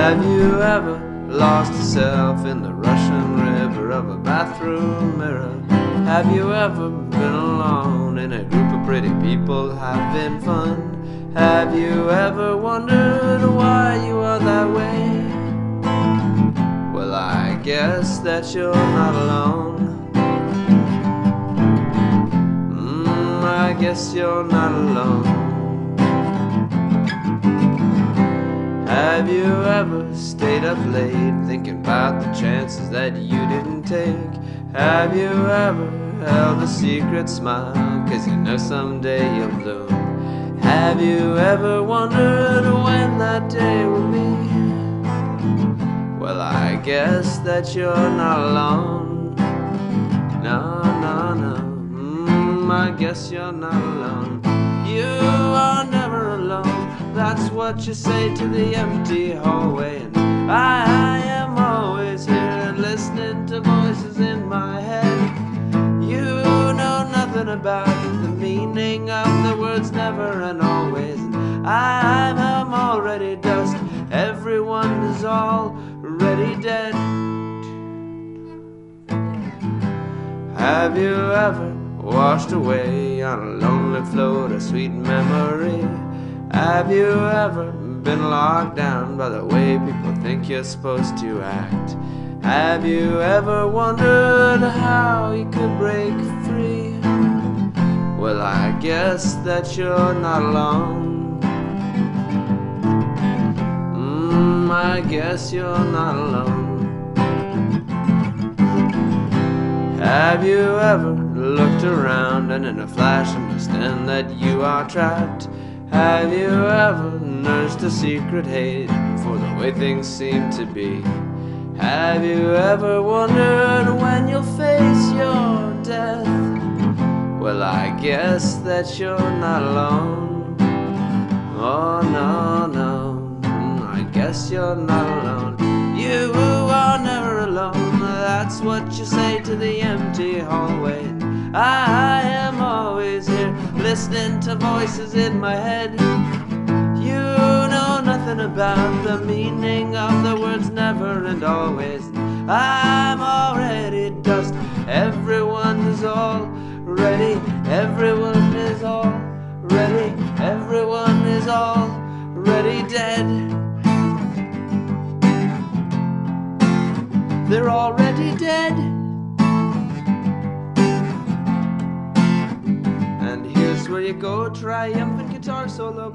Have you ever lost yourself in the rushing river of a bathroom mirror? Have you ever been alone in a group of pretty people having fun? Have you ever wondered why you are that way? Well, I guess that you're not alone. I guess you're not alone. Have you ever stayed up late thinking about the chances that you didn't take? Have you ever held a secret smile 'cause you know someday you'll bloom? Have you ever wondered when that day will be? Well, I guess that you're not alone. No, no, no. I guess you're not alone. You are never alone. That's what you say to the empty hallway. And I am always here listening to voices in my head. You know nothing about the meaning of the words never and always. And I'm already dust. Everyone is already dead. Have you ever washed away on a lonely float a sweet memory? Have you ever been locked down by the way people think you're supposed to act? Have you ever wondered how you could break free? Well, I guess that you're not alone. I guess you're not alone. Have you ever looked around and in a flash understand that you are trapped? Have you ever nursed a secret hate for the way things seem to be? Have you ever wondered when you'll face your death? Well, I guess that you're not alone. Oh, no, no, I guess you're not alone. You are never alone. That's what you say to the empty hallway. I am always here listening to voices in my head. You know nothing about the meaning of the words never and always. I'm already dust. Everyone is already. Everyone is already. Everyone is already dead. They're already dead. And here's where you go, triumphant guitar solo.